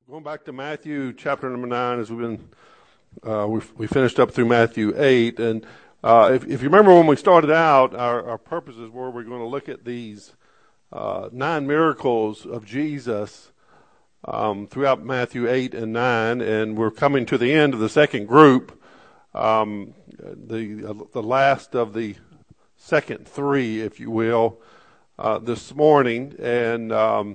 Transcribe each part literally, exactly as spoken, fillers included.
Going back to Matthew chapter number nine, as we've been, uh, we we finished up through Matthew eight, and uh, if, if you remember when we started out, our, our purposes were we're going to look at these uh, nine miracles of Jesus um, throughout Matthew eight and nine, and we're coming to the end of the second group, um, the uh, the last of the second three, if you will, uh, this morning, and um,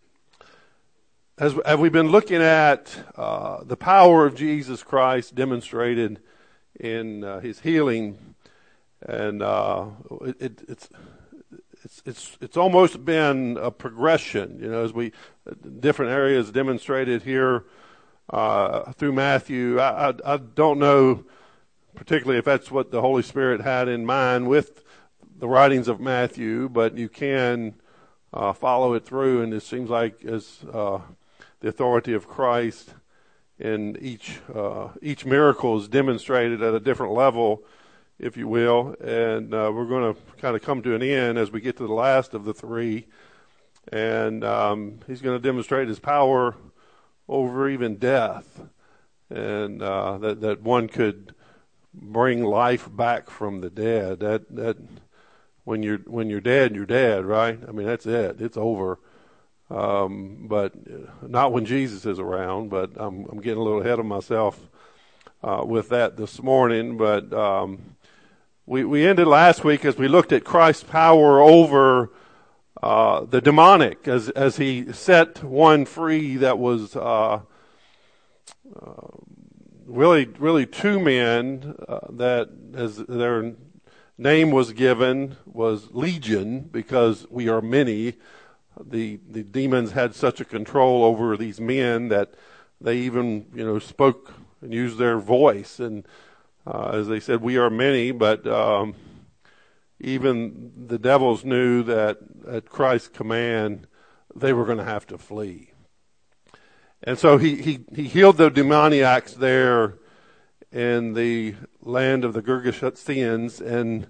As, as we've been looking at uh, the power of Jesus Christ demonstrated in uh, His healing, and uh, it, it, it's it's it's it's almost been a progression, you know, as we different areas demonstrated here uh, through Matthew. I, I I don't know particularly if that's what the Holy Spirit had in mind with the writings of Matthew, but you can uh, follow it through, and it seems like as uh, the authority of Christ in each uh, each miracle is demonstrated at a different level, if you will. And uh, we're going to kind of come to an end as we get to the last of the three. And um, He's going to demonstrate His power over even death, and uh, that that one could bring life back from the dead. That that when you're when you're dead, you're dead, right? I mean, that's it. It's over. Um, but not when Jesus is around, but I'm, I'm getting a little ahead of myself, uh, with that this morning. But, um, we, we ended last week as we looked at Christ's power over, uh, the demonic as, as He set one free that was, uh, uh really, really two men, uh, that as their name was given was Legion, because we are many. The the demons had such a control over these men that they even, you know, spoke and used their voice. And uh, as they said, we are many, but um, even the devils knew that at Christ's command, they were going to have to flee. And so he, he, he healed the demoniacs there in the land of the Gergesenes, and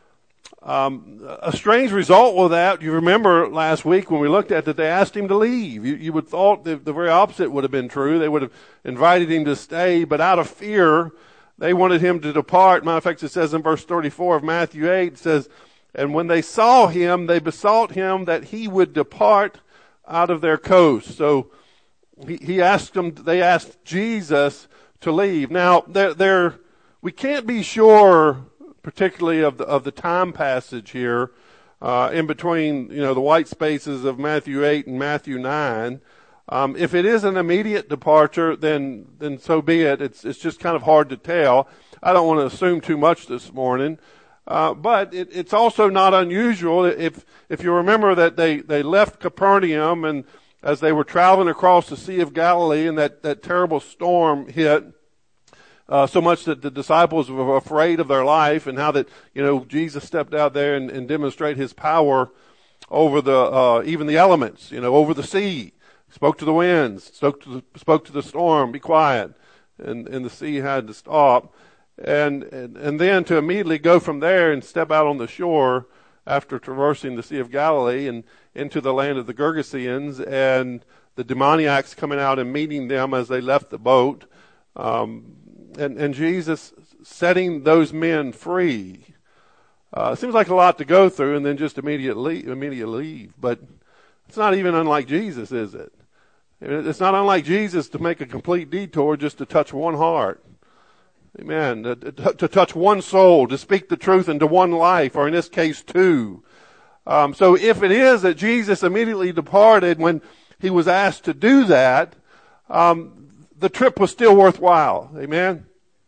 Um, a strange result with that, you remember last week when we looked at that, they asked Him to leave. You, you would have thought that the very opposite would have been true. They would have invited Him to stay, but out of fear, they wanted Him to depart. Matter of fact, it says in verse thirty-four of Matthew eight, it says, "And when they saw Him, they besought Him that He would depart out of their coast." So he, he asked them, they asked Jesus to leave. Now, they're, they're, we can't be sure particularly of the of the time passage here, uh, in between, you know, the white spaces of Matthew eight and Matthew nine. Um, if it is an immediate departure, then then so be it. It's it's just kind of hard to tell. I don't want to assume too much this morning, uh, but it, it's also not unusual if if you remember that they they left Capernaum, and as they were traveling across the Sea of Galilee, and that that terrible storm hit. Uh, so much that the disciples were afraid of their life, and how that, you know, Jesus stepped out there and, and demonstrated His power over the, uh, even the elements, you know, over the sea. Spoke to the winds, spoke to the, spoke to the storm, be quiet. And, and the sea had to stop. And, and, and then to immediately go from there and step out on the shore after traversing the Sea of Galilee and into the land of the Gergesenes, and the demoniacs coming out and meeting them as they left the boat. Um, And, and Jesus setting those men free. Uh, seems like a lot to go through and then just immediately, immediately leave. But it's not even unlike Jesus, is it? It's not unlike Jesus to make a complete detour just to touch one heart. Amen. To, to, to touch one soul, to speak the truth into one life, or in this case, two. Um, so if it is that Jesus immediately departed when He was asked to do that, um, the trip was still worthwhile. Amen.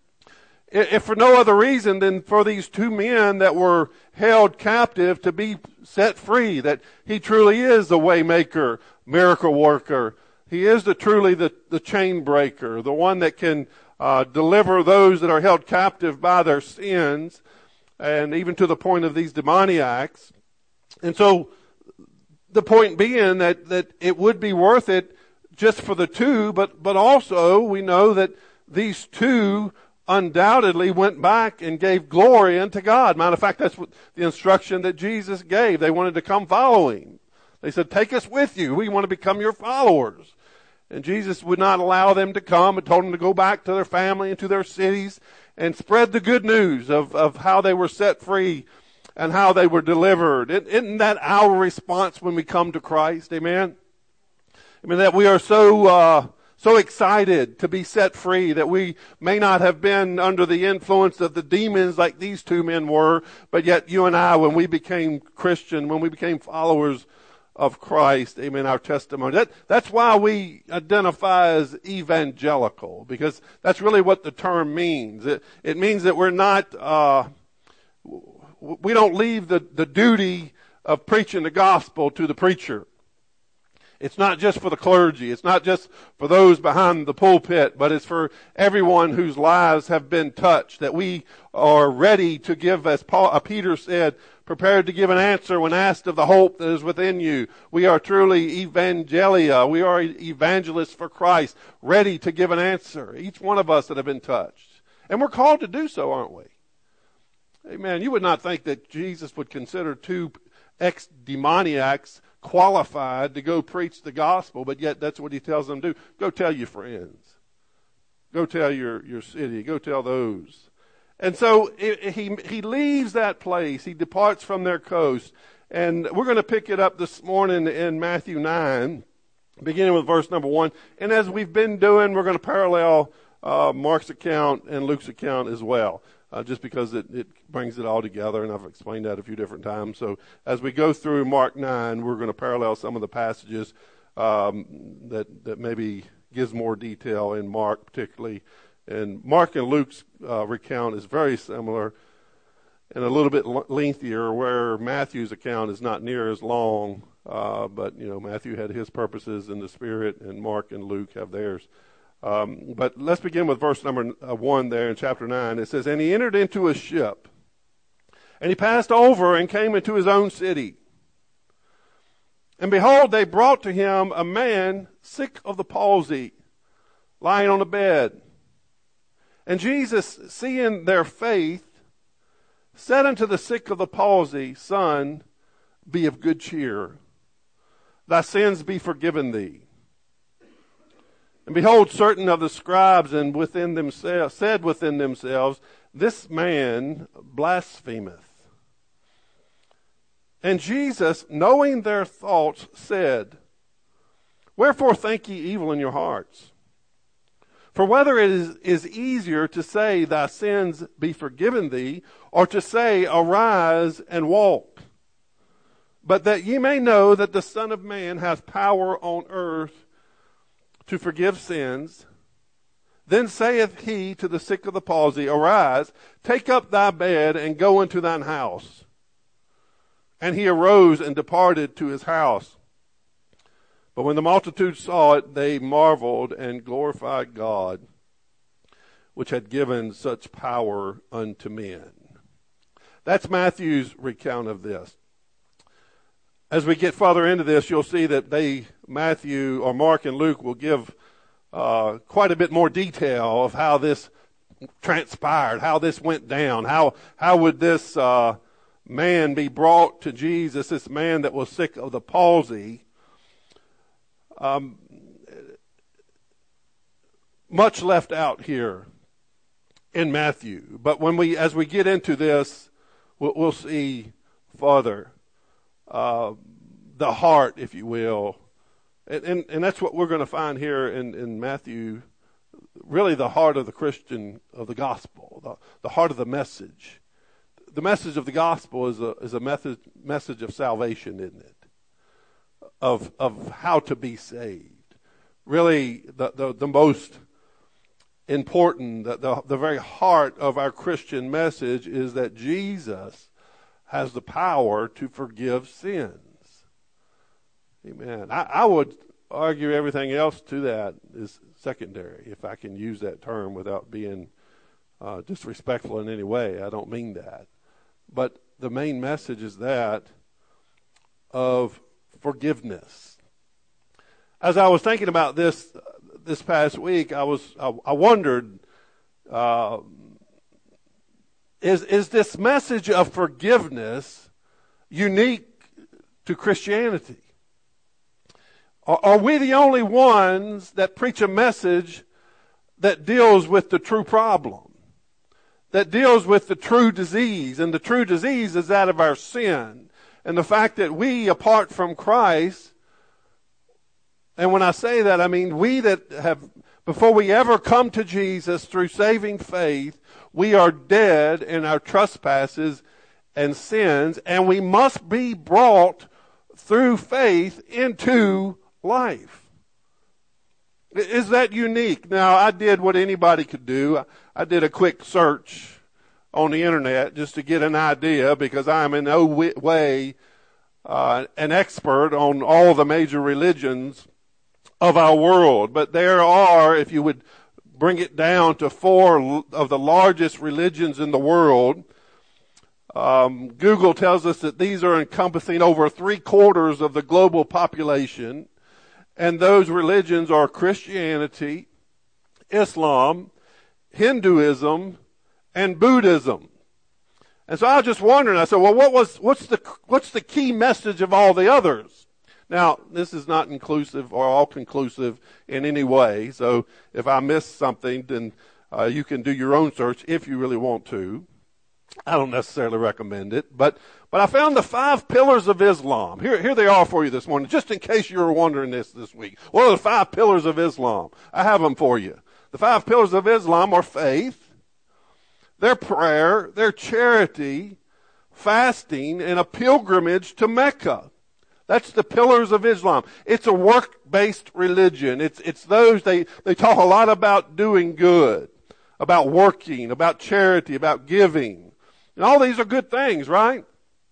If for no other reason than for these two men that were held captive to be set free, that He truly is the way maker, miracle worker. He is the truly the, the chain breaker, the one that can uh, deliver those that are held captive by their sins, and even to the point of these demoniacs. And so the point being that, that it would be worth it just for the two, but, but also we know that these two undoubtedly went back and gave glory unto God. Matter of fact, that's what the instruction that Jesus gave. They wanted to come follow Him. They said, take us with you. We want to become your followers. And Jesus would not allow them to come and told them to go back to their family and to their cities and spread the good news of, of how they were set free and how they were delivered. Isn't that our response when we come to Christ? Amen? I mean, that we are so, uh, so excited to be set free that we may not have been under the influence of the demons like these two men were, but yet you and I, when we became Christian, when we became followers of Christ, amen, our testimony. That, that's why we identify as evangelical, because that's really what the term means. It, it means that we're not, uh, we don't leave the, the duty of preaching the gospel to the preacher. It's not just for the clergy. It's not just for those behind the pulpit, but it's for everyone whose lives have been touched, that we are ready to give, as Paul, uh, Peter said, prepared to give an answer when asked of the hope that is within you. We are truly evangelia. We are evangelists for Christ, ready to give an answer. Each one of us that have been touched. And we're called to do so, aren't we? Amen. You would not think that Jesus would consider two ex-demoniacs qualified to go preach the gospel, but yet that's what he tells them to do. Go tell your friends. Go tell your, your city. Go tell those. And so he he leaves that place. He departs from their coast. And we're going to pick it up this morning in Matthew nine, beginning with verse number one. And as we've been doing, we're going to parallel uh, Mark's account and Luke's account as well, uh, just because it, it brings it all together. And I've explained that a few different times. So as we go through Mark nine, we're going to parallel some of the passages um, that, that maybe gives more detail in Mark particularly. And Mark and Luke's uh, recount is very similar and a little bit l- lengthier, where Matthew's account is not near as long. Uh, but, you know, Matthew had his purposes in the Spirit, and Mark and Luke have theirs. Um, but let's begin with verse number uh, one there in chapter nine. It says, "And he entered into a ship, and he passed over and came into his own city. And behold, they brought to him a man sick of the palsy, lying on a bed. And Jesus, seeing their faith, said unto the sick of the palsy, Son, be of good cheer. Thy sins be forgiven thee. And behold, certain of the scribes and within themselves said within themselves, This man blasphemeth. And Jesus, knowing their thoughts, said, Wherefore think ye evil in your hearts? For whether it is, is easier to say, Thy sins be forgiven thee, or to say, Arise and walk. But that ye may know that the Son of Man hath power on earth to forgive sins. Then saith he to the sick of the palsy, Arise, take up thy bed, and go into thine house. And he arose and departed to his house. But when the multitude saw it, they marveled and glorified God, which had given such power unto men." That's Matthew's recount of this. As we get further into this, you'll see that they, Matthew, or Mark and Luke, will give uh, quite a bit more detail of how this transpired, how this went down, how how would this uh, man be brought to Jesus, this man that was sick of the palsy. Um, much left out here in Matthew, but when we, as we get into this, we'll, we'll see further uh, the heart, if you will, and, and and that's what we're going to find here in, in Matthew. Really, the heart of the Christian, of the gospel, the, the heart of the message. The message of the gospel is a is a method, message of salvation, isn't it? Of of how to be saved. Really, the the, the most important, the, the the very heart of our Christian message is that Jesus has the power to forgive sins. Amen. I, I would argue everything else to that is secondary, if I can use that term without being uh, disrespectful in any way. I don't mean that. But the main message is that of forgiveness. As I was thinking about this this past week, I was I, I wondered, uh, is is this message of forgiveness unique to Christianity? Are, are we the only ones that preach a message that deals with the true problem, that deals with the true disease? And the true disease is that of our sin and the fact that we, apart from Christ, and when I say that, I mean we that have, before we ever come to Jesus through saving faith, we are dead in our trespasses and sins, and we must be brought through faith into life. Is that unique? Now, I did what anybody could do. I did a quick search on the internet just to get an idea, because I'm in no way uh, an expert on all the major religions of our world. But there are, if you would bring it down to four of the largest religions in the world, um, Google tells us that these are encompassing over three quarters of the global population. And those religions are Christianity, Islam, Hinduism, and Buddhism. And so I was just wondering, I said, well, what was, what's the, what's the key message of all the others? Now, this is not inclusive or all conclusive in any way. So if I missed something, then uh, you can do your own search if you really want to. I don't necessarily recommend it, but, but I found the five pillars of Islam. Here, here they are for you this morning, just in case you were wondering this this week. What are the five pillars of Islam? I have them for you. The five pillars of Islam are faith, their prayer, their charity, fasting, and a pilgrimage to Mecca. That's the pillars of Islam. It's a work-based religion. It's, it's those, they, they talk a lot about doing good, about working, about charity, about giving. And all these are good things, right?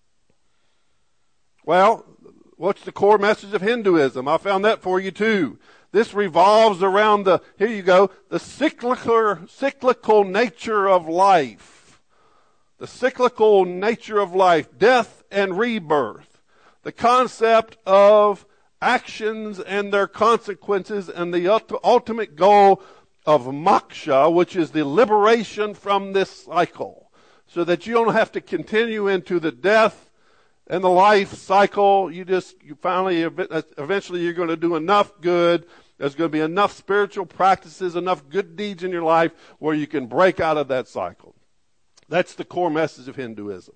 Well, what's the core message of Hinduism? I found that for you too. This revolves around the, here you go, the cyclical, cyclical nature of life. The cyclical nature of life, death and rebirth. The concept of actions and their consequences, and the ultimate goal of moksha, which is the liberation from this cycle, so that you don't have to continue into the death and the life cycle. You just, you finally, eventually you're going to do enough good. There's going to be enough spiritual practices, enough good deeds in your life where you can break out of that cycle. That's the core message of Hinduism.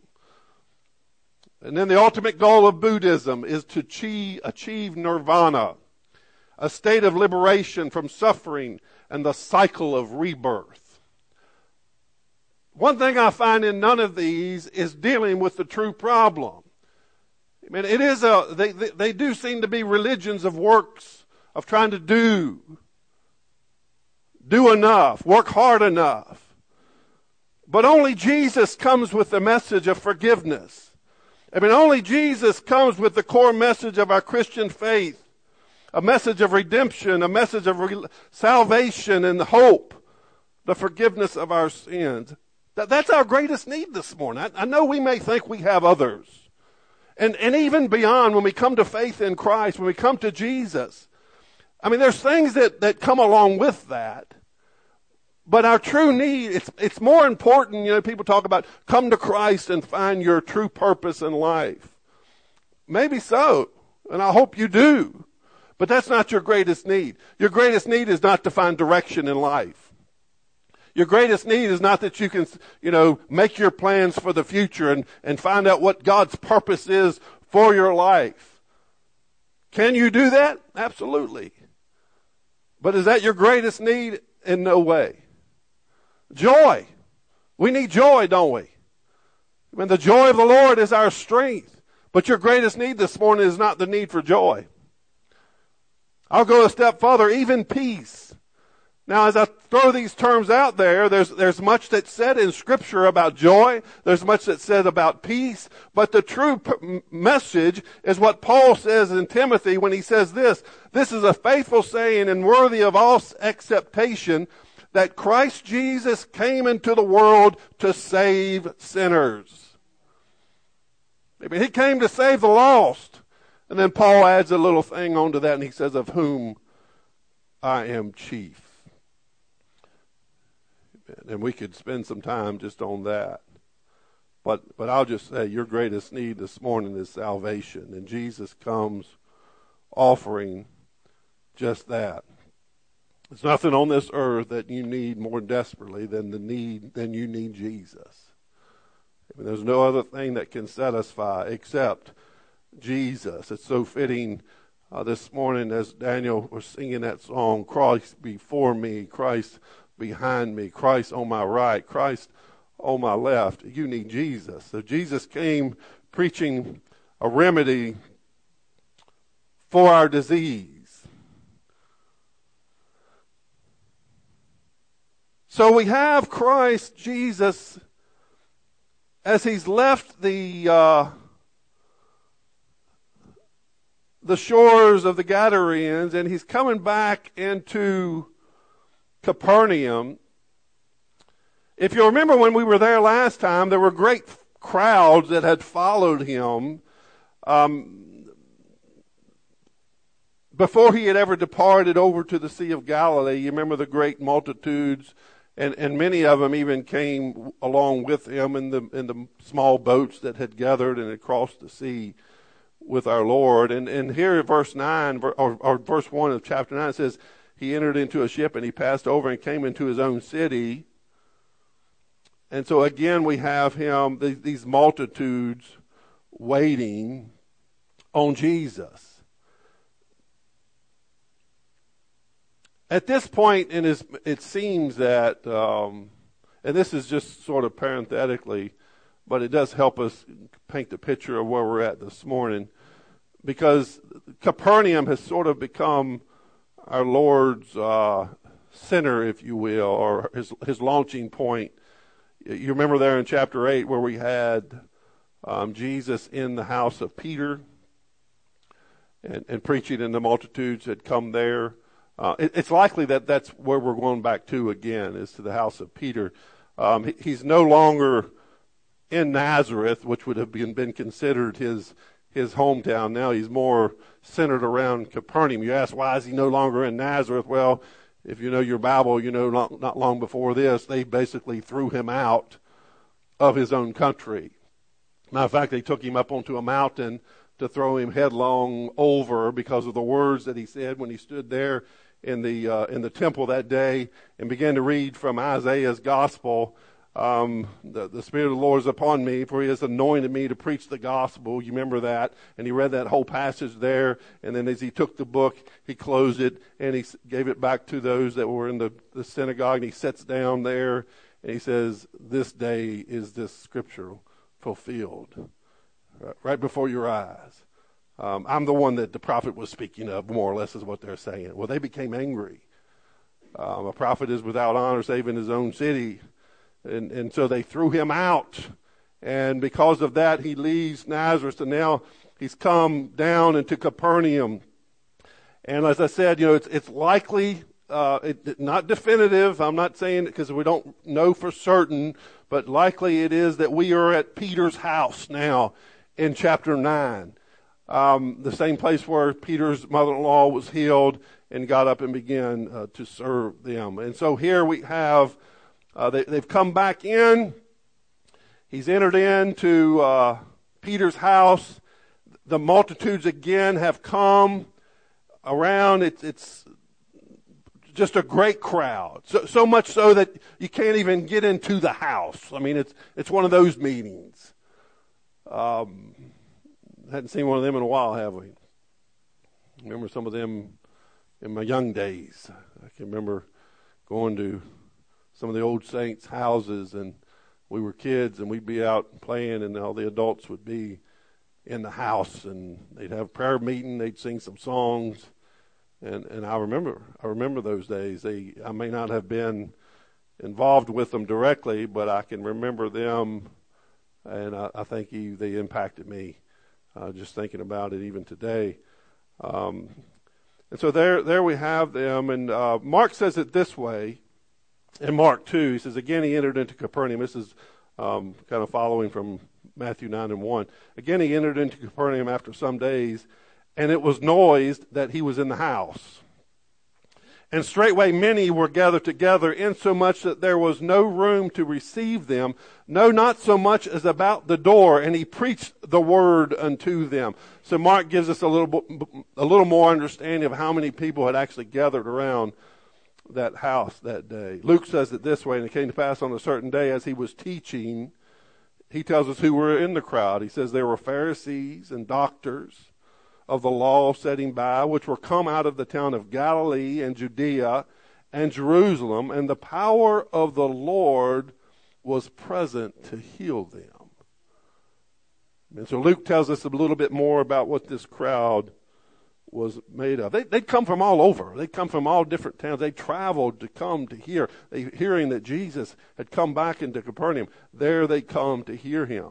And then the ultimate goal of Buddhism is to achieve, achieve nirvana, a state of liberation from suffering and the cycle of rebirth. One thing I find in none of these is dealing with the true problem. I mean, it is a, they, they, they do seem to be religions of works, of trying to do, do enough, work hard enough. But only Jesus comes with the message of forgiveness. I mean, only Jesus comes with the core message of our Christian faith, a message of redemption, a message of re- salvation and hope, the forgiveness of our sins. That, that's our greatest need this morning. I, I know we may think we have others. And, and even beyond, when we come to faith in Christ, when we come to Jesus, I mean, there's things that, that come along with that. But our true need, it's, it's more important, you know, people talk about come to Christ and find your true purpose in life. Maybe so, and I hope you do. But that's not your greatest need. Your greatest need is not to find direction in life. Your greatest need is not that you can, you know, make your plans for the future and, and find out what God's purpose is for your life. Can you do that? Absolutely. But is that your greatest need? In no way. Joy. We need joy, don't we? When the joy of the Lord is our strength. But your greatest need this morning is not the need for joy. I'll go a step further, even peace. Now, as I throw these terms out there, there's, there's much that's said in Scripture about joy. There's much that's said about peace. But the true p- message is what Paul says in Timothy when he says this. This is a faithful saying and worthy of all acceptation, that Christ Jesus came into the world to save sinners. I mean, he came to save the lost. And then Paul adds a little thing onto that, and he says, of whom I am chief. And we could spend some time just on that. But but I'll just say your greatest need this morning is salvation. And Jesus comes offering just that. There's nothing on this earth that you need more desperately than the need than you need Jesus. I mean, there's no other thing that can satisfy except Jesus. It's so fitting uh, this morning as Daniel was singing that song, Christ before me, Christ behind me, Christ on my right, Christ on my left. You need Jesus. So Jesus came preaching a remedy for our disease. So we have Christ Jesus as he's left the uh, the shores of the Gadarenes, and he's coming back into Capernaum. If you remember when we were there last time, there were great crowds that had followed him um, before he had ever departed over to the Sea of Galilee. You remember the great multitudes, and, and many of them even came along with him in the in the small boats that had gathered and had crossed the sea with our Lord. And, and here in verse nine, or, or verse one of chapter nine, it says, he entered into a ship and he passed over and came into his own city. And so again, we have him, these, these multitudes waiting on Jesus. At this point, in his, it seems that, um, and this is just sort of parenthetically, but it does help us paint the picture of where we're at this morning, because Capernaum has sort of become our Lord's uh, center, if you will, or his, his launching point. You remember there in chapter eight where we had um, Jesus in the house of Peter and, and preaching, and the multitudes had come there. Uh, it, it's likely that that's where we're going back to again, is to the house of Peter. Um, he, he's no longer in Nazareth, which would have been, been considered his his hometown. Now he's more centered around Capernaum. You ask, why is he no longer in Nazareth? Well, if you know your Bible, you know not, not long before this, they basically threw him out of his own country. Matter of fact, they took him up onto a mountain to throw him headlong over because of the words that he said when he stood there in the uh, in the temple that day and began to read from Isaiah's gospel. Um, the, the Spirit of the Lord is upon me, for he has anointed me to preach the gospel. You remember that? And he read that whole passage there, and then as he took the book, he closed it, and he gave it back to those that were in the, the synagogue, and he sits down there, and he says, this day is this scripture fulfilled, right before your eyes. Um, I'm the one that the prophet was speaking of, more or less is what they're saying. Well, they became angry. Um, a prophet is without honor save in his own city. And, and so they threw him out. And because of that, he leaves Nazareth. And now he's come down into Capernaum. And as I said, you know, it's, it's likely, uh, it, it, not definitive. I'm not saying it because we don't know for certain. But likely it is that we are at Peter's house now in chapter nine. Um, the same place where Peter's mother-in-law was healed and got up and began uh, to serve them. And so here we have... Uh, they, they've come back in. He's entered into uh, Peter's house. The multitudes again have come around. It's, it's just a great crowd. So, so much so that you can't even get into the house. I mean, it's it's one of those meetings. Um, hadn't seen one of them in a while, have we? Remember some of them in my young days. I can remember going to some of the old saints' houses, and we were kids, and we'd be out playing, and all the adults would be in the house, and they'd have a prayer meeting, they'd sing some songs, and and I remember, I remember those days. They, I may not have been involved with them directly, but I can remember them, and I, I think he, they impacted me, uh, just thinking about it even today. Um, and so there, there we have them, and uh, Mark says it this way. In Mark two, he says, again, he entered into Capernaum. This is um, kind of following from Matthew nine and one. Again, he entered into Capernaum after some days, and it was noised that he was in the house. And straightway many were gathered together, insomuch that there was no room to receive them, no, not so much as about the door. And he preached the word unto them. So Mark gives us a little, a little more understanding of how many people had actually gathered around that house that day. Luke says it this way, and it came to pass on a certain day as he was teaching. He tells us who were in the crowd. He says there were Pharisees and doctors of the law sitting by, which were come out of the town of Galilee and Judea and Jerusalem, and the power of the Lord was present to heal them. And so Luke tells us a little bit more about what this crowd was made of. They, they'd come from all over. They'd come from all different towns. They traveled to come to hear. They, hearing that Jesus had come back into Capernaum, there they come to hear him.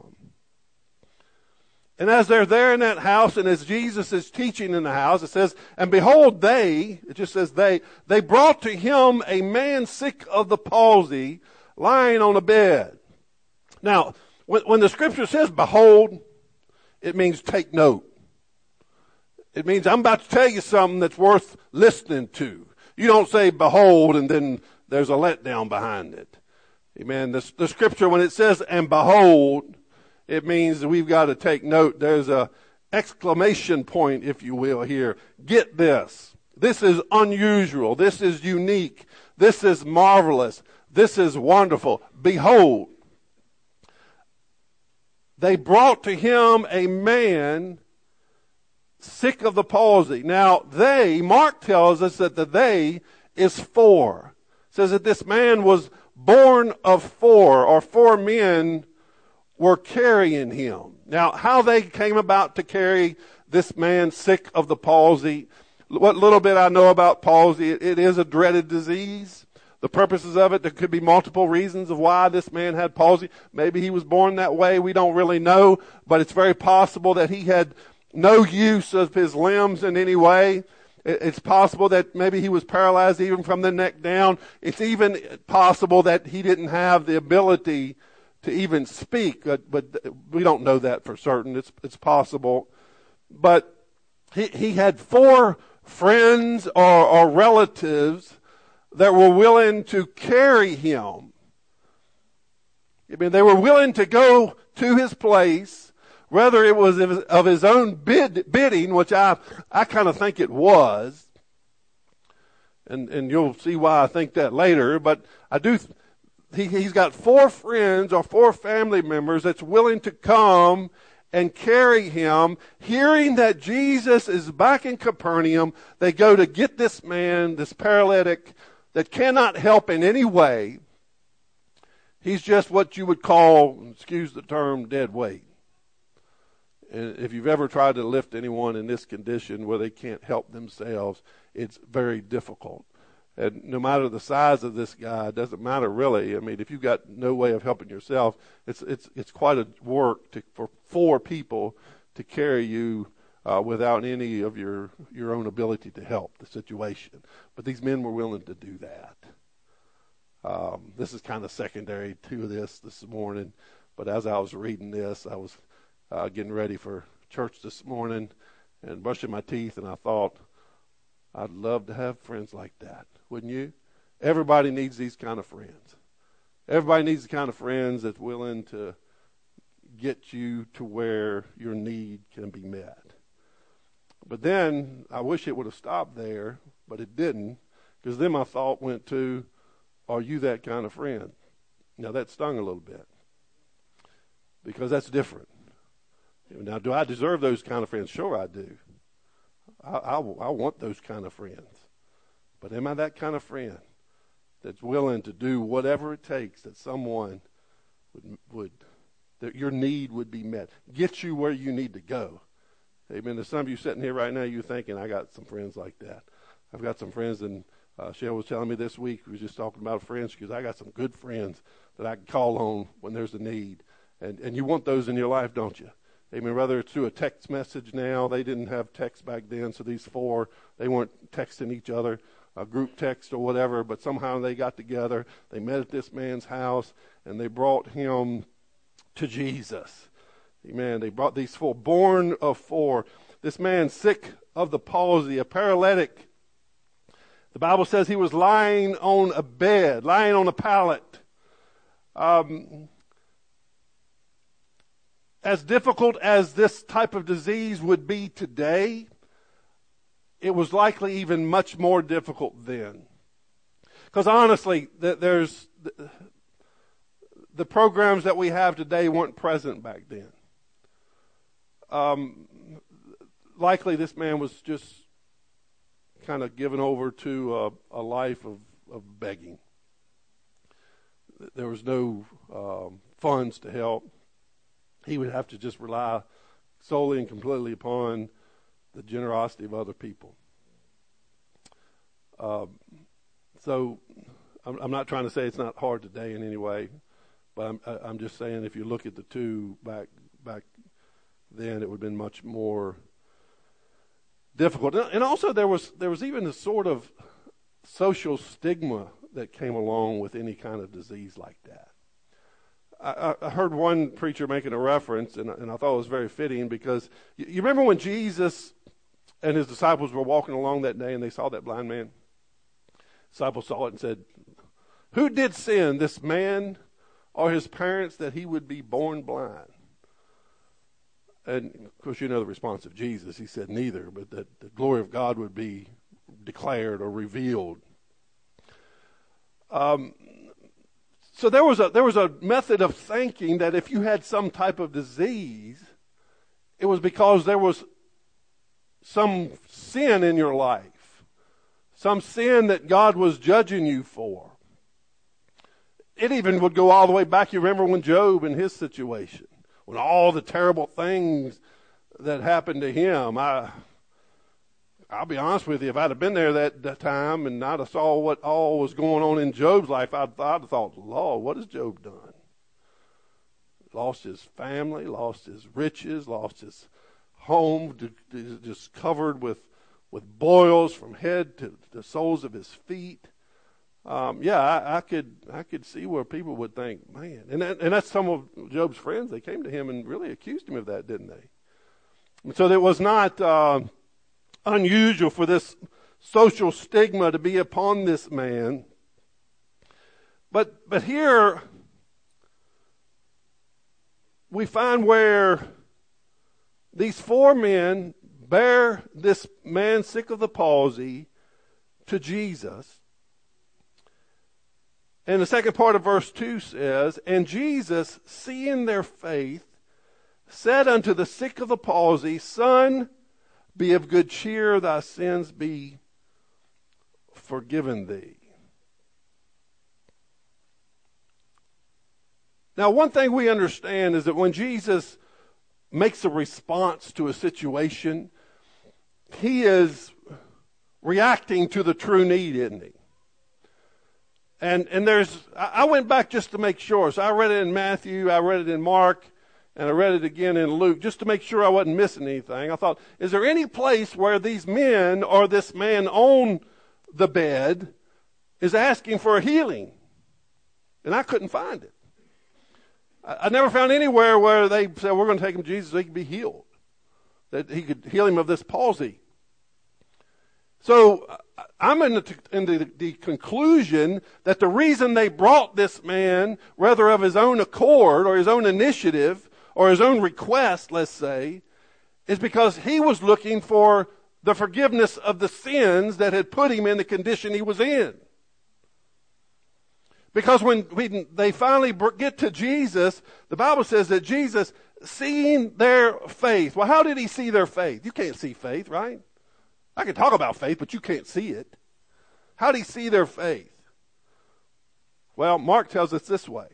And as they're there in that house, and as Jesus is teaching in the house, it says, and behold, they, it just says they, they brought to him a man sick of the palsy, lying on a bed. Now, when, when the scripture says behold, it means take note. It means I'm about to tell you something that's worth listening to. You don't say behold and then there's a letdown behind it. Amen. The, the scripture, when it says and behold, it means we've got to take note. There's a exclamation point, if you will, here. Get this. This is unusual. This is unique. This is marvelous. This is wonderful. Behold, they brought to him a man sick of the palsy. Now, they, Mark tells us that the they is four. It says that this man was born of four, or four men were carrying him. Now, how they came about to carry this man sick of the palsy, what little bit I know about palsy, it, it is a dreaded disease. The purposes of it, there could be multiple reasons of why this man had palsy. Maybe he was born that way. We don't really know, but it's very possible that he had no use of his limbs in any way. It's possible that maybe he was paralyzed even from the neck down. It's even possible that he didn't have the ability to even speak, but, but we don't know that for certain. It's it's possible. But he, he had four friends or, or relatives that were willing to carry him. I mean, they were willing to go to his place, whether it was of his own bid, bidding, which I, I kind of think it was. And, and you'll see why I think that later. But I do, he, he's got four friends or four family members that's willing to come and carry him. Hearing that Jesus is back in Capernaum, they go to get this man, this paralytic, that cannot help in any way. He's just what you would call, excuse the term, dead weight. And if you've ever tried to lift anyone in this condition where they can't help themselves, it's very difficult. And no matter the size of this guy, it doesn't matter really. I mean, if you've got no way of helping yourself, it's it's it's quite a work to, for four people to carry you uh, without any of your, your own ability to help the situation. But these men were willing to do that. Um, this is kind of secondary to this this morning. But as I was reading this, I was Uh, getting ready for church this morning and brushing my teeth, and I thought, I'd love to have friends like that, wouldn't you? Everybody needs these kind of friends. Everybody needs the kind of friends that's willing to get you to where your need can be met. But then I wish it would have stopped there, but it didn't, because then my thought went to, are you that kind of friend? Now that stung a little bit, because that's different. Now, do I deserve those kind of friends? Sure I do. I, I, I want those kind of friends. But am I that kind of friend that's willing to do whatever it takes that someone would, would that your need would be met, get you where you need to go? Amen. There's some of you sitting here right now, you're thinking, I got some friends like that. I've got some friends, and uh, Cheryl was telling me this week, we were just talking about friends, because I got some good friends that I can call on when there's a need. And, and you want those in your life, don't you? Amen. Whether it's through a text message now, they didn't have text back then, so these four, they weren't texting each other, a group text or whatever, but somehow they got together, they met at this man's house, and they brought him to Jesus. Amen. They brought these four, born of four. This man sick of the palsy, a paralytic. The Bible says he was lying on a bed, lying on a pallet. Um, as difficult as this type of disease would be today, it was likely even much more difficult then. Because honestly, there's the programs that we have today weren't present back then. Um, likely this man was just kind of given over to a, a life of, of begging. There was no um, funds to help. He would have to just rely solely and completely upon the generosity of other people. Um, so I'm, I'm not trying to say it's not hard today in any way, but I'm, I'm just saying if you look at the two back back then, it would have been much more difficult. And also there was there was even a sort of social stigma that came along with any kind of disease like that. I, I heard one preacher making a reference, and, and I thought it was very fitting, because you, you remember when Jesus and his disciples were walking along that day and they saw that blind man? Disciples saw it and said, "Who did sin, this man or his parents, that he would be born blind?" And of course, you know the response of Jesus. He said neither, but that the glory of God would be declared or revealed. Um, so there was a there was a method of thinking that if you had some type of disease, it was because there was some sin in your life, some sin that God was judging you for. It even would go all the way back. You remember when Job and his situation, when all the terrible things that happened to him. I, I'll be honest with you, if I'd have been there that, that time and I'd have saw what all was going on in Job's life, I'd, I'd have thought, Lord, what has Job done? Lost his family, lost his riches, lost his home, just covered with, with boils from head to the soles of his feet. Um, yeah, I, I could I could see where people would think, man, and that, and that's some of Job's friends. They came to him and really accused him of that, didn't they? And so it was not uh, unusual for this social stigma to be upon this man. But but here we find where these four men bear this man sick of the palsy to Jesus. And the second part of verse two says, "And Jesus, seeing their faith, said unto the sick of the palsy, Son, be of good cheer, thy sins be forgiven thee." Now, one thing we understand is that when Jesus makes a response to a situation, he is reacting to the true need, isn't he? And and there's, I went back just to make sure. So I read it in Matthew, I read it in Mark, and I read it again in Luke, just to make sure I wasn't missing anything. I thought, is there any place where these men or this man on the bed is asking for a healing? And I couldn't find it. I, I never found anywhere where they said, we're going to take him to Jesus so he could be healed, that he could heal him of this palsy. So I'm in, the, in the, the conclusion that the reason they brought this man, whether of his own accord or his own initiative or his own request, let's say, is because he was looking for the forgiveness of the sins that had put him in the condition he was in. Because when we, they finally get to Jesus, the Bible says that Jesus, seeing their faith. Well, how did he see their faith? You can't see faith, right? I can talk about faith, but you can't see it. How did he see their faith? Well, Mark tells us this way.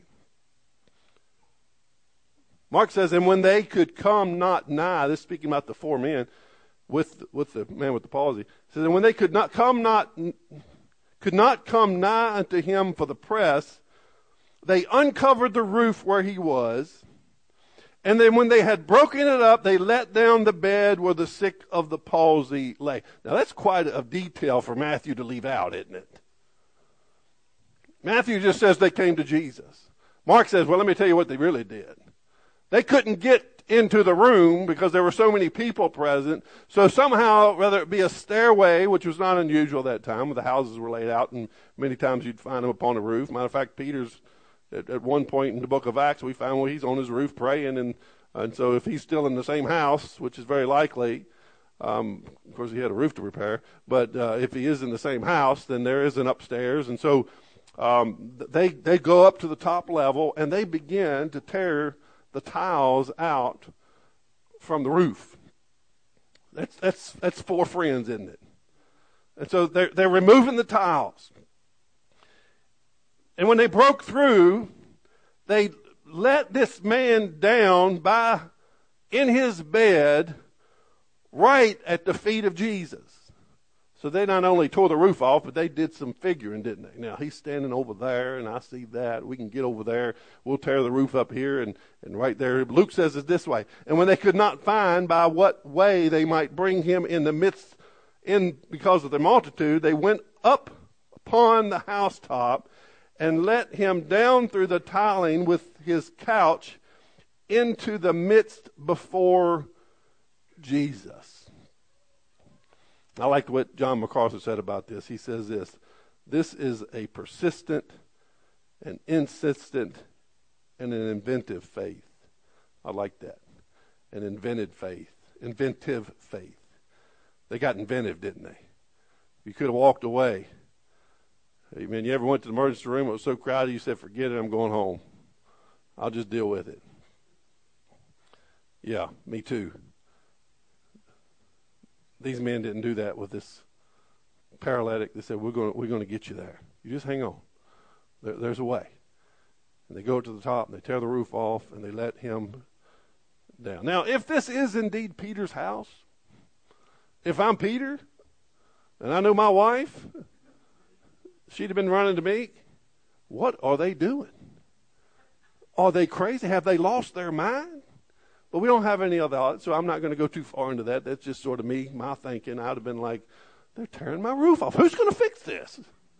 Mark says, and when they could come not nigh, this is speaking about the four men with, with the man with the palsy, says, and when they could not come not, could not come nigh unto him for the press, they uncovered the roof where he was. And then when they had broken it up, they let down the bed where the sick of the palsy lay. Now that's quite a detail for Matthew to leave out, isn't it? Matthew just says they came to Jesus. Mark says, well, let me tell you what they really did. They couldn't get into the room because there were so many people present. So somehow, whether it be a stairway, which was not unusual at that time, when the houses were laid out, and many times you'd find them upon the roof. Matter of fact, Peter's, at, at one point in the book of Acts, we found where he's on his roof praying, and, and so if he's still in the same house, which is very likely, um, of course he had a roof to repair, but uh, if he is in the same house, then there is an upstairs, and so um, they they go up to the top level, and they begin to tear the tiles out from the roof. That's that's that's four friends, isn't it? And so they're they're removing the tiles. And when they broke through, they let this man down by in his bed right at the feet of Jesus. So they not only tore the roof off, but they did some figuring, didn't they? Now, he's standing over there, and I see that. We can get over there. We'll tear the roof up here, and, and right there. Luke says it's this way. And when they could not find by what way they might bring him in the midst, in because of the multitude, they went up upon the housetop and let him down through the tiling with his couch into the midst before Jesus. I like what John MacArthur said about this. He says this: this is a persistent, an insistent, and an inventive faith. I like that. An invented faith. Inventive faith. They got inventive, didn't they? You could have walked away. Amen. You ever went to the emergency room? It was so crowded you said, forget it, I'm going home. I'll just deal with it. Yeah, me too. These men didn't do that with this paralytic. They said, we're going to, we're going to get you there. You just hang on. There, there's a way. And they go to the top, and they tear the roof off, and they let him down. Now, if this is indeed Peter's house, if I'm Peter, and I know my wife, she'd have been running to me, what are they doing? Are they crazy? Have they lost their mind? But we don't have any other odds, so I'm not going to go too far into that. That's just sort of me, my thinking. I'd have been like, they're tearing my roof off. Who's going to fix this?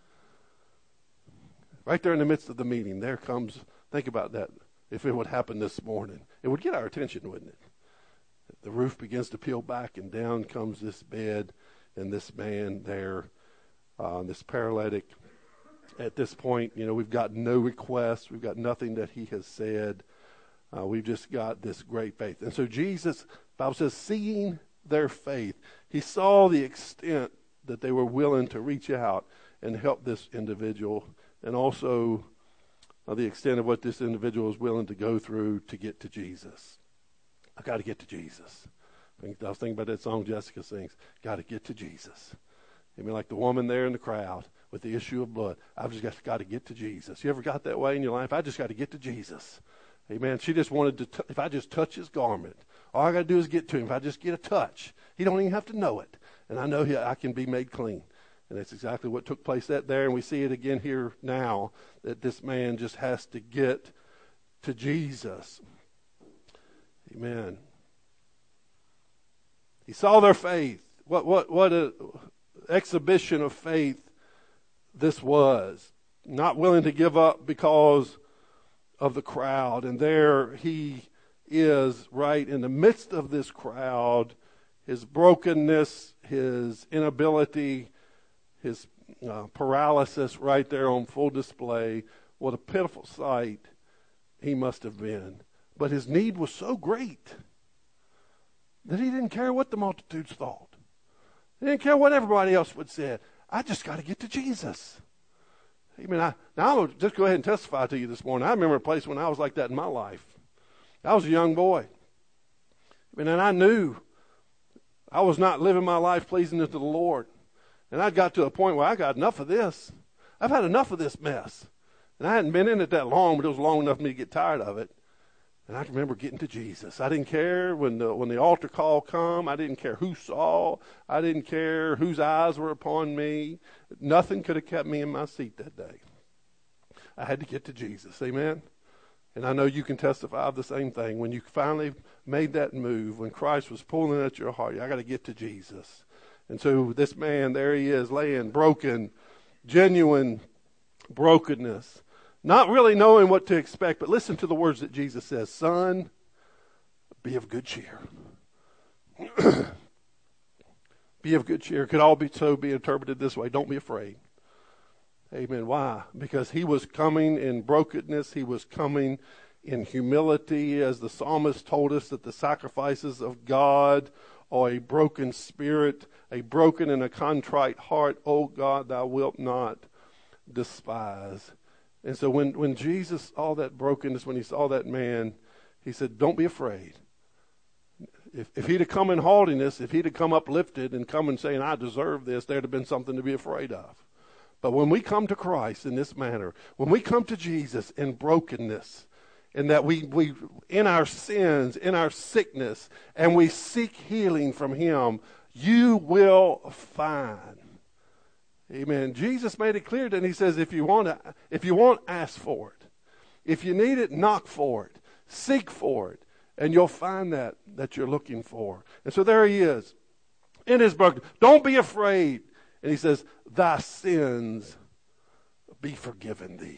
Right there in the midst of the meeting, there comes, think about that. If it would happen this morning, it would get our attention, wouldn't it? The roof begins to peel back, and down comes this bed and this man there, uh, this paralytic. At this point, you know, we've got no requests. We've got nothing that he has said. Uh, we've just got this great faith. And so Jesus, the Bible says, seeing their faith, he saw the extent that they were willing to reach out and help this individual, and also uh, the extent of what this individual was willing to go through to get to Jesus. I got to get to Jesus. I was thinking about that song Jessica sings, got to get to Jesus. I mean, like the woman there in the crowd with the issue of blood. I've just got, got to get to Jesus. You ever got that way in your life? I just got to get to Jesus. Amen. She just wanted to, t- if I just touch his garment, all I got to do is get to him. If I just get a touch, he don't even have to know it. And I know he, I can be made clean. And that's exactly what took place that there. And we see it again here now, that this man just has to get to Jesus. Amen. He saw their faith. What, what, what a exhibition of faith this was. Not willing to give up because of the crowd, and there he is right in the midst of this crowd, his brokenness, his inability, his uh, paralysis right there on full display. What a pitiful sight he must have been. But his need was so great that he didn't care what the multitudes thought. He didn't care what everybody else would say. I just got to get to Jesus. I mean, I, now I'm going to just go ahead and testify to you this morning. I remember a place when I was like that in my life. I was a young boy. I mean, and I knew I was not living my life pleasing to the Lord. And I got to a point where I got enough of this. I've had enough of this mess. And I hadn't been in it that long, but it was long enough for me to get tired of it. And I remember getting to Jesus. I didn't care when the when the altar call come. I didn't care who saw. I didn't care whose eyes were upon me. Nothing could have kept me in my seat that day. I had to get to Jesus. Amen? And I know you can testify of the same thing. When you finally made that move, when Christ was pulling at your heart, I got to get to Jesus. And so this man, there he is, laying broken, genuine brokenness. Not really knowing what to expect, but listen to the words that Jesus says. Son, be of good cheer. Be of good cheer. It could all be so be interpreted this way. Don't be afraid. Amen. Why? Because he was coming in brokenness. He was coming in humility, as the psalmist told us that the sacrifices of God are a broken spirit, a broken and a contrite heart. O God, thou wilt not despise. And so when, when Jesus saw that brokenness, when he saw that man, he said, don't be afraid. If, if he'd have come in haughtiness, if he'd have come uplifted and come and saying, I deserve this, there'd have been something to be afraid of. But when we come to Christ in this manner, when we come to Jesus in brokenness, in that we, we, in our sins, in our sickness, and we seek healing from him, you will find. Amen. Jesus made it clear that he says, if you want to, if you want, ask for it. If you need it, knock for it. Seek for it. And you'll find that, that you're looking for. And so there he is in his brokenness. Don't be afraid. And he says, thy sins be forgiven thee.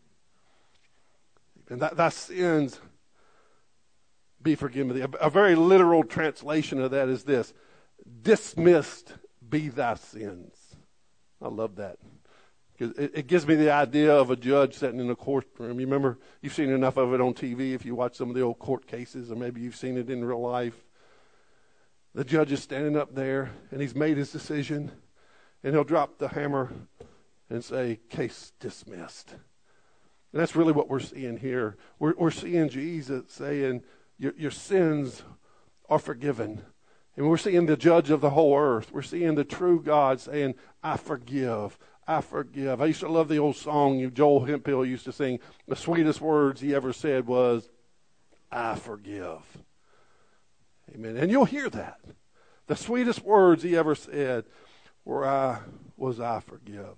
And thy, thy sins be forgiven thee. A, a very literal translation of that is this: dismissed be thy sins. I love that. Because it, it gives me the idea of a judge sitting in a courtroom. You remember, you've seen enough of it on T V if you watch some of the old court cases, or maybe you've seen it in real life. The judge is standing up there, and he's made his decision, and he'll drop the hammer and say, case dismissed. And that's really what we're seeing here. We're, we're seeing Jesus saying, your, your sins are forgiven. And we're seeing the judge of the whole earth. We're seeing the true God saying, I forgive. I forgive. I used to love the old song Joel Hemphill used to sing. The sweetest words he ever said was, I forgive. Amen. And you'll hear that. The sweetest words he ever said were, I was I forgive.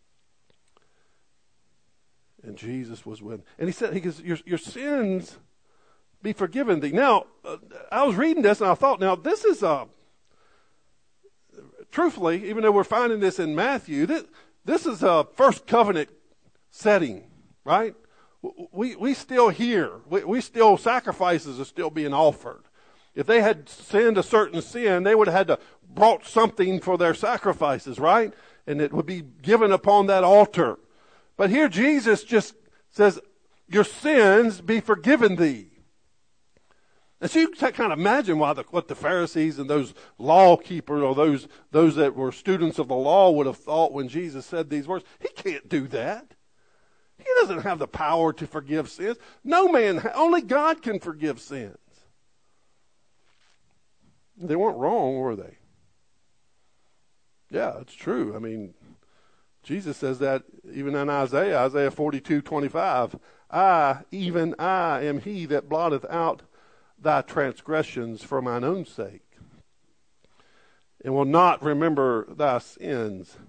And Jesus was with him. And he said, he goes, your, your sins be forgiven thee. Now, uh, I was reading this and I thought, now this is a, truthfully, even though we're finding this in Matthew, this, this is a first covenant setting, right? We, we still here. We, we still, sacrifices are still being offered. If they had sinned a certain sin, they would have had to brought something for their sacrifices, right? And it would be given upon that altar. But here Jesus just says, your sins be forgiven thee. And so you can kind of imagine why the, what the Pharisees and those law keepers or those, those that were students of the law would have thought when Jesus said these words. He can't do that. He doesn't have the power to forgive sins. No man, only God can forgive sins. They weren't wrong, were they? Yeah, it's true. I mean, Jesus says that even in Isaiah, Isaiah forty-two twenty-five. I, even I, am he that blotteth out thy transgressions for mine own sake, and will not remember thy sins.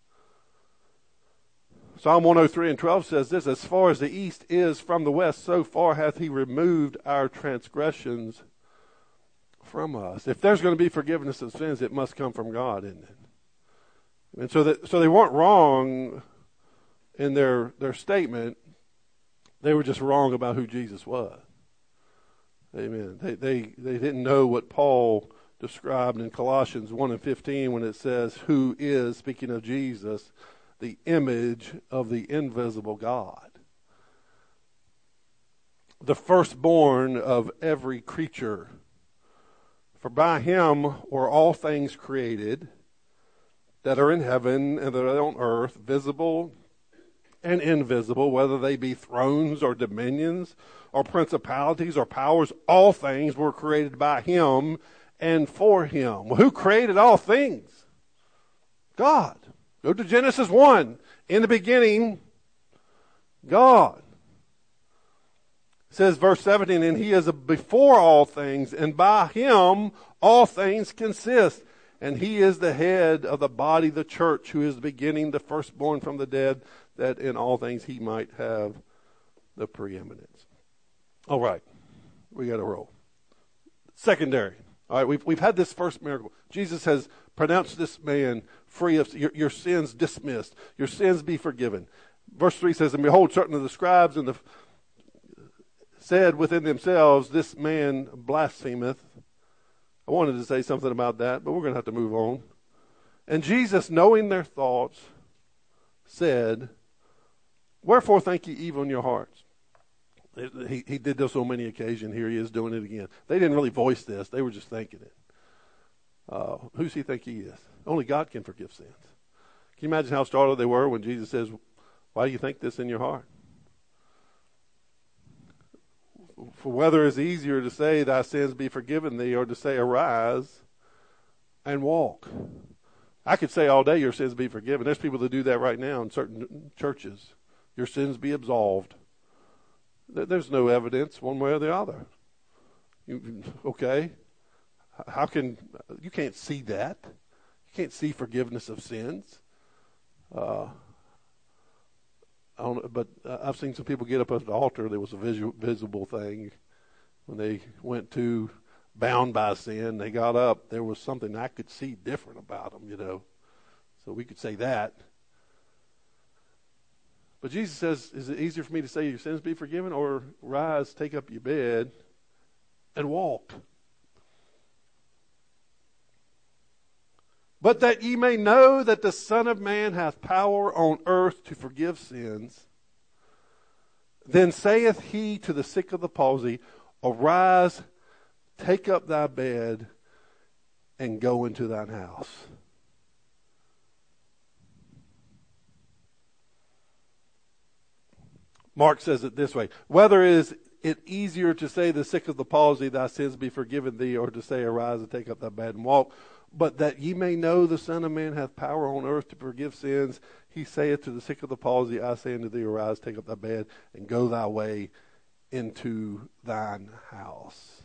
Psalm one oh three and twelve says this, as far as the east is from the west, so far hath he removed our transgressions from us. If there's going to be forgiveness of sins, it must come from God, isn't it? And so that, so they weren't wrong in their, their statement. They were just wrong about who Jesus was. Amen. They, they, they didn't know what Paul described in Colossians one and fifteen when it says, who is, speaking of Jesus, the image of the invisible God, the firstborn of every creature. For by him were all things created that are in heaven and that are on earth, visible and invisible, whether they be thrones or dominions or principalities or powers. All things were created by him and for him. Well, who created all things? God. Go to Genesis one. In the beginning, God. It says, verse seventeen, and he is before all things, and by him all things consist. And he is the head of the body, the church, who is the beginning, the firstborn from the dead, that in all things he might have the preeminence. All right, we got to roll. Secondary. All right, we've, we've had this first miracle. Jesus has pronounced this man free of your, your sins dismissed. Your sins be forgiven. Verse three says, and behold, certain of the scribes and the said within themselves, this man blasphemeth. I wanted to say something about that, but we're going to have to move on. And Jesus, knowing their thoughts, said, wherefore think ye evil in your hearts? He, he did this on many occasions. Here he is doing it again. They didn't really voice this. They were just thinking it. Uh, who does he think he is? Only God can forgive sins. Can you imagine how startled they were when Jesus says, why do you think this in your heart? For whether it's easier to say, thy sins be forgiven thee, or to say, arise and walk. I could say all day, your sins be forgiven. There's people that do that right now in certain churches. Your sins be absolved. There's no evidence one way or the other. You, okay? How can, you can't see that. You can't see forgiveness of sins. Uh, I don't, but I've seen some people get up at the altar. There was a visual, visible thing when they went to bound by sin. They got up. There was something I could see different about them, you know. So we could say that. But Jesus says, is it easier for me to say your sins be forgiven, or rise, take up your bed, and walk? But that ye may know that the Son of Man hath power on earth to forgive sins, then saith he to the sick of the palsy, arise, take up thy bed, and go into thine house. Mark says it this way, whether is it easier to say the sick of the palsy, thy sins be forgiven thee, or to say, arise and take up thy bed and walk? But that ye may know the Son of Man hath power on earth to forgive sins, he saith to the sick of the palsy, I say unto thee, arise, take up thy bed, and go thy way into thine house.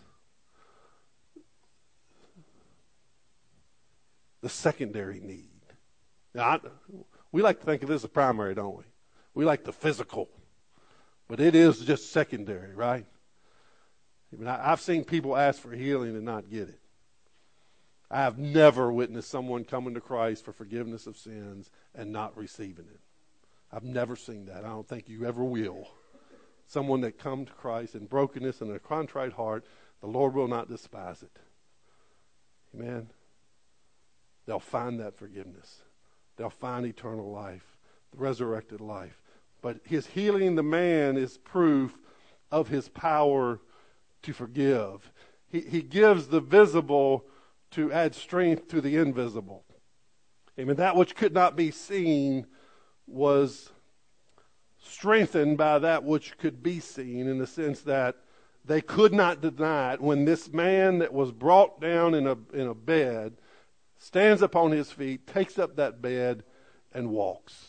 The secondary need. Now, I, we like to think of this as primary, don't we? We like the physical. But it is just secondary, right? I mean, I, I've seen people ask for healing and not get it. I have never witnessed someone coming to Christ for forgiveness of sins and not receiving it. I've never seen that. I don't think you ever will. Someone that come to Christ in brokenness and a contrite heart, the Lord will not despise it. Amen. They'll find that forgiveness. They'll find eternal life, the resurrected life. But his healing the man is proof of his power to forgive. He, he gives the visible to add strength to the invisible. Amen. That which could not be seen was strengthened by that which could be seen, in the sense that they could not deny it. When this man that was brought down in a in a bed stands upon his feet, takes up that bed, and walks.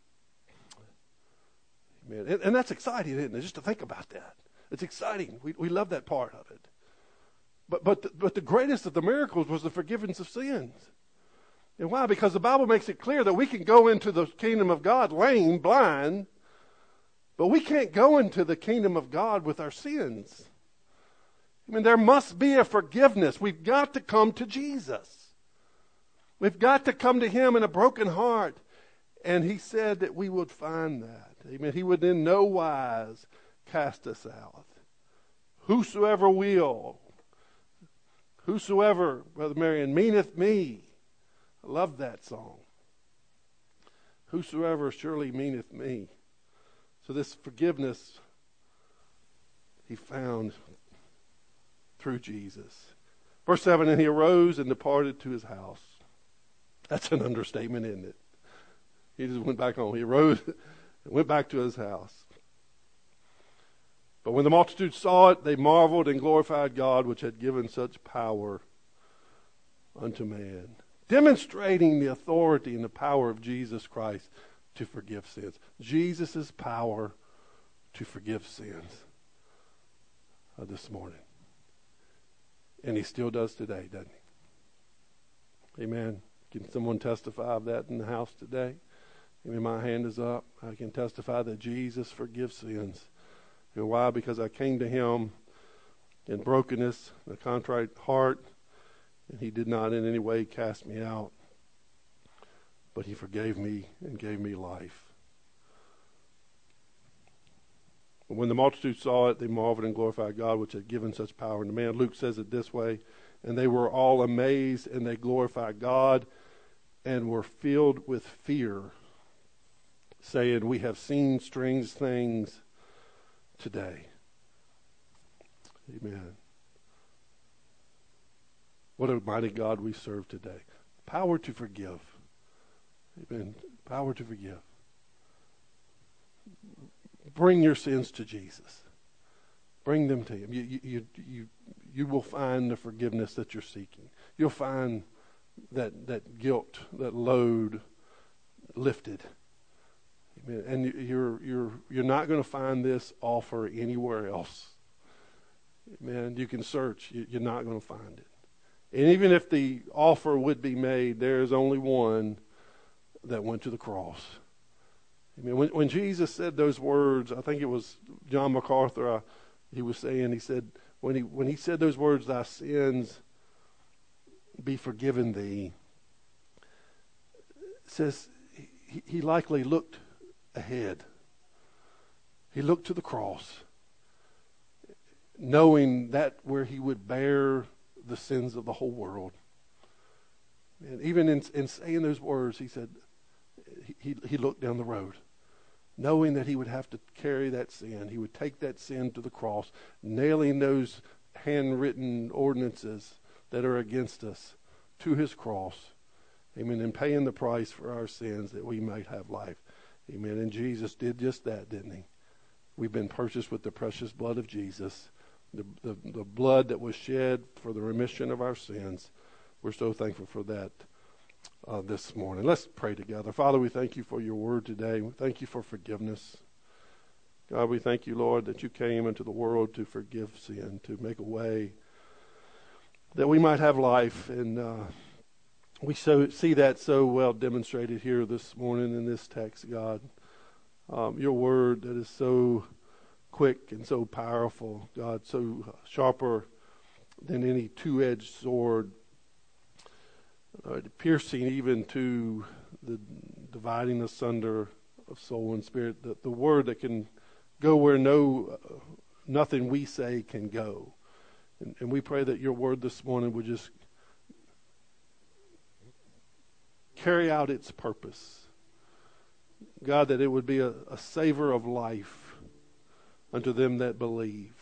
Amen. And, and that's exciting, isn't it? Just to think about that. It's exciting. We we love that part of it. But but the, but the greatest of the miracles was the forgiveness of sins. And why? Because the Bible makes it clear that we can go into the kingdom of God lame, blind, but we can't go into the kingdom of God with our sins. I mean, there must be a forgiveness. We've got to come to Jesus. We've got to come to him in a broken heart. And he said that we would find that. Amen. He would in no wise cast us out. Whosoever will, whosoever, Brother Marion, meaneth me. I love that song. Whosoever surely meaneth me. So this forgiveness he found through Jesus. Verse seven, and he arose and departed to his house. That's an understatement, isn't it? He just went back home. He arose and went back to his house. But when the multitude saw it, they marveled and glorified God, which had given such power unto man. Demonstrating the authority and the power of Jesus Christ to forgive sins. Jesus' power to forgive sins uh, this morning. And he still does today, doesn't he? Amen. Can someone testify of that in the house today? Amen. My hand is up. I can testify that Jesus forgives sins. You know why? Because I came to him in brokenness, a contrite heart, and he did not in any way cast me out, but he forgave me and gave me life. And when the multitude saw it, they marveled and glorified God, which had given such power unto man. Luke says it this way, and they were all amazed, and they glorified God, and were filled with fear, saying, we have seen strange things today. Amen. What a mighty God we serve today. Power to forgive. Amen. Power to forgive. Bring your sins to Jesus. Bring them to him. You, you, you, you, you will find the forgiveness that you're seeking. You'll find that, that guilt, that load lifted. Amen. And you're, you're, you're not going to find this offer anywhere else. Amen. You can search. You're not going to find it. And even if the offer would be made, there is only one that went to the cross. I mean, when, when Jesus said those words, I think it was John MacArthur, uh, he was saying, he said, when he when he said those words, thy sins be forgiven thee, it says he, he likely looked ahead. He looked to the cross, knowing that where he would bear the sins of the whole world. And even in, in saying those words, he said, he, he looked down the road, knowing that he would have to carry that sin. He would take that sin to the cross, nailing those handwritten ordinances that are against us to his cross. Amen. And paying the price for our sins that we might have life. Amen. And Jesus did just that, didn't he? We've been purchased with the precious blood of Jesus, the, the, the blood that was shed for the remission of our sins. We're so thankful for that uh, this morning. Let's pray together. Father, we thank you for your word today. We thank you for forgiveness. God, we thank you, Lord, that you came into the world to forgive sin, to make a way that we might have life. And uh, we so see that so well demonstrated here this morning in this text, God. Um, your word that is so quick and so powerful, God, so sharper than any two-edged sword, uh, piercing even to the dividing asunder of soul and spirit, the, the word that can go where no uh, nothing we say can go. And, and we pray that your word this morning would just carry out its purpose. God, that it would be a, a savor of life unto them that believe.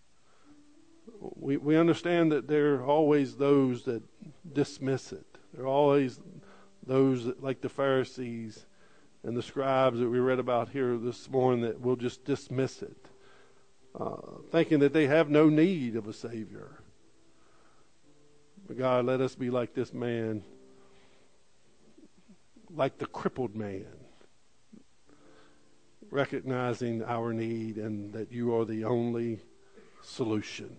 We we understand that there are always those that dismiss it. There are always those that, like the Pharisees and the scribes that we read about here this morning, that will just dismiss it, uh, thinking that they have no need of a Savior. But God, let us be like this man, like the crippled man, recognizing our need and that you are the only solution.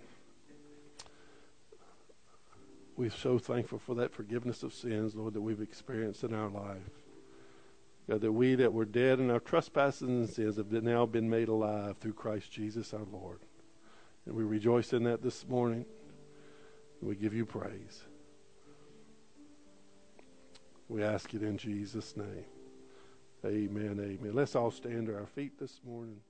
We're so thankful for that forgiveness of sins, Lord, that we've experienced in our life. God, that we that were dead in our trespasses and sins have now been made alive through Christ Jesus our Lord. And we rejoice in that this morning. And we give you praise. We ask it in Jesus' name. Amen, amen. Let's all stand to our feet this morning.